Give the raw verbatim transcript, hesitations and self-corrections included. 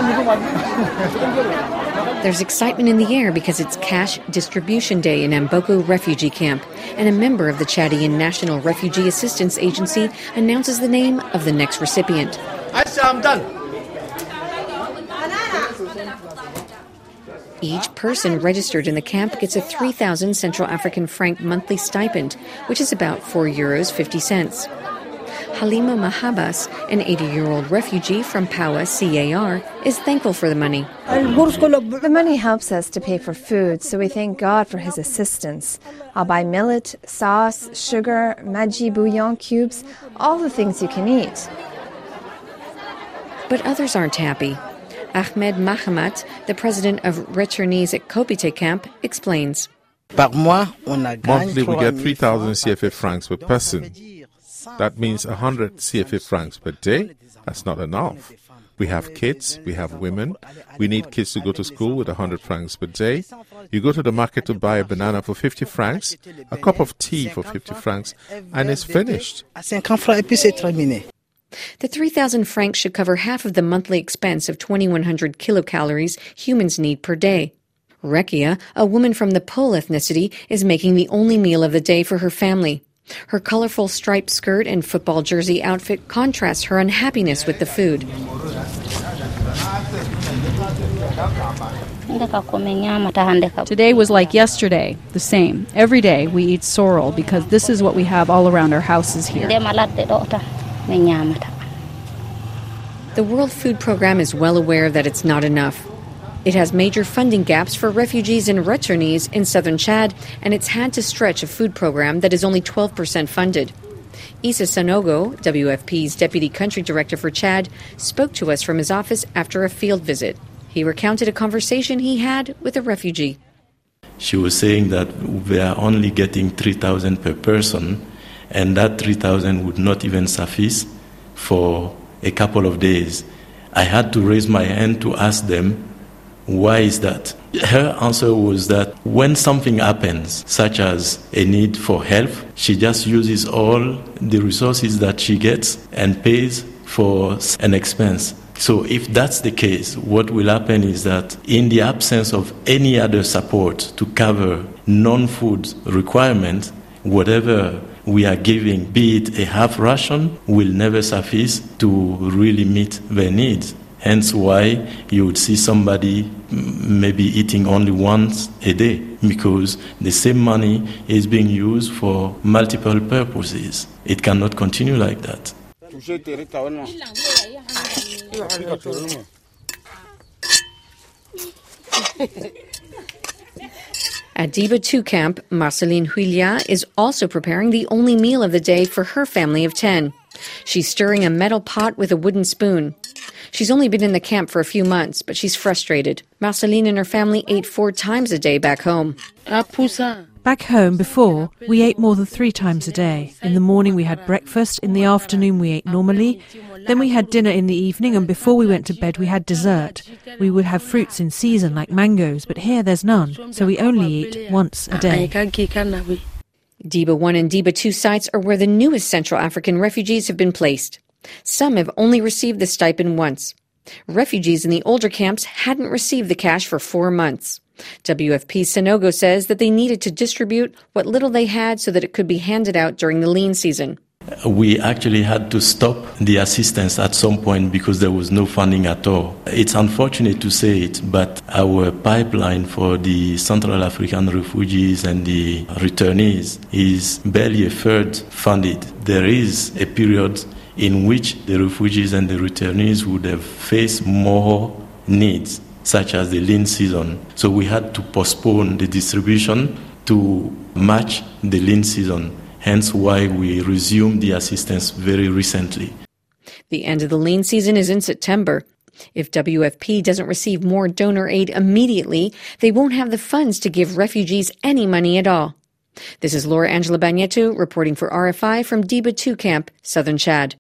There's excitement in the air because it's Cash Distribution Day in Mboko refugee camp, and a member of the Chadian National Refugee Assistance Agency announces the name of the next recipient. I'm done. Each person registered in the camp gets a three thousand Central African franc monthly stipend, which is about four euros fifty cents. Halima Mahabas, an eighty-year-old refugee from Paua C A R, is thankful for the money. The money helps us to pay for food, so we thank God for his assistance. I'll buy millet, sauce, sugar, maji bouillon cubes, all the things you can eat. But others aren't happy. Ahmed Mahamat, the president of returnees at Kopite camp, explains. Monthly we get three thousand C F A francs per person. That means one hundred C F A francs per day. That's not enough. We have kids, we have women. We need kids to go to school with one hundred francs per day. You go to the market to buy a banana for fifty francs, a cup of tea for fifty francs, and it's finished. The three thousand francs should cover half of the monthly expense of twenty-one hundred kilocalories humans need per day. Rekia, a woman from the Pole ethnicity, is making the only meal of the day for her family. Her colorful striped skirt and football jersey outfit contrast her unhappiness with the food. Today was like yesterday, the same. Every day we eat sorrel because this is what we have all around our houses here. The World Food Programme is well aware that it's not enough. It has major funding gaps for refugees and returnees in southern Chad, and it's had to stretch a food program that is only twelve percent funded. Issa Sanogo, W F P's deputy country director for Chad, spoke to us from his office after a field visit. He recounted a conversation he had with a refugee. She was saying that we are only getting three thousand per person, and that three thousand would not even suffice for a couple of days. I had to raise my hand to ask them, why is that? Her answer was that when something happens, such as a need for help, she just uses all the resources that she gets and pays for an expense. So if that's the case, what will happen is that in the absence of any other support to cover non-food requirements, whatever we are giving, be it a half ration, will never suffice to really meet their needs. Hence why you would see somebody maybe eating only once a day, because the same money is being used for multiple purposes. It cannot continue like that. At Diba two camp, Marceline Huilia is also preparing the only meal of the day for her family of ten. She's stirring a metal pot with a wooden spoon. She's only been in the camp for a few months, but she's frustrated. Marceline and her family ate four times a day back home. Back home, before, we ate more than three times a day. In the morning we had breakfast, in the afternoon we ate normally, then we had dinner in the evening, and before we went to bed we had dessert. We would have fruits in season like mangoes, but here there's none, so we only eat once a day. Diba one and Diba two sites are where the newest Central African refugees have been placed. Some have only received the stipend once. Refugees in the older camps hadn't received the cash for four months. W F P Sanogo says that they needed to distribute what little they had so that it could be handed out during the lean season. We actually had to stop the assistance at some point because there was no funding at all. It's unfortunate to say it, but our pipeline for the Central African refugees and the returnees is barely a third funded. There is a period in which the refugees and the returnees would have faced more needs, such as the lean season. So we had to postpone the distribution to match the lean season. Hence why we resumed the assistance very recently. The end of the lean season is in September. If W F P doesn't receive more donor aid immediately, they won't have the funds to give refugees any money at all. This is Laura Angela Bagneto reporting for R F I from Diba two Camp, Southern Chad.